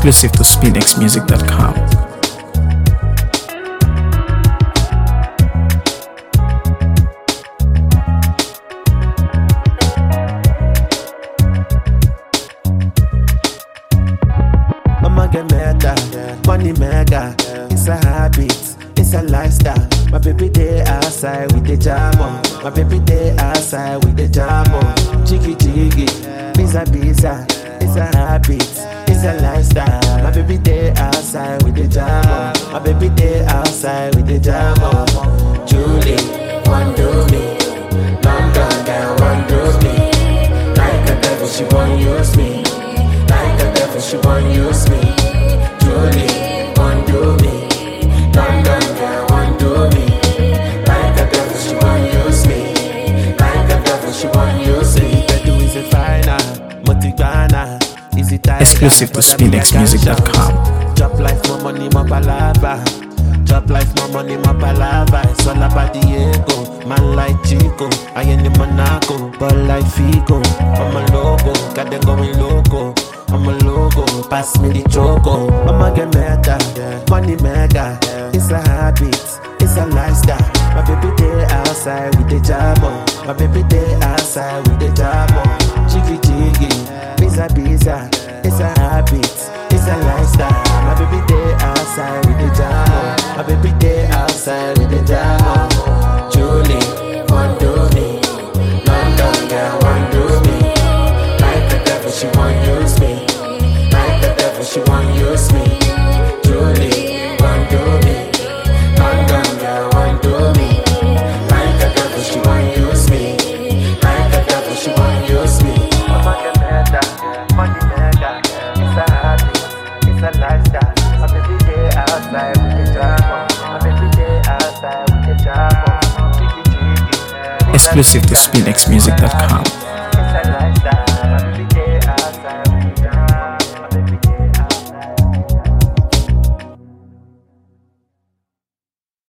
Exclusive to SpinXmusic.com. I'ma get mega, money mega. It's a habit, it's a lifestyle. My baby day outside with the jam on. My baby day outside with the jam on. Jiggy jiggy, pizza pizza. It's a habit, it's a lifestyle. My baby day outside with the jam on. My baby day outside with the jam on. Julie, one do me. London girl, one do me. Like a devil, she won't use me. Like a devil, she won't use me. Julie, one do me. London girl, one do me. Like a devil, she won't use me. Like a devil, she won't use me. Bedu is a final, Motigana. Is it time? Exclusive to SpinXmusic.com. Drop life, more money, more palava. Drop life, more money, more palava. It's all about the ego. Man like Chico, I ain't in Monaco, but like Figo. I'm a logo, got them going loco. I'm a logo, pass me the choco. I'ma get mega, money mega. It's a habit, it's a lifestyle. My baby day outside with the jam on. My baby day outside with the jam on. Jiggy jiggy, pizza pizza. It's a habit, it's a lifestyle. My baby day outside with the jam on. My baby day outside with the jam on. Julie, one do me. London girl, one do me. Like the devil, she won't use me. Like the devil, she won't use me. Julie, one do me. London girl, one do me. Like the devil, she won't use me. Like the devil, she won't use me. I'ma get mega, money mega. It's a habit, it's a lifestyle. My baby day outside with the drama. My baby day outside with the drama. Exclusive to SpinXmusic.com.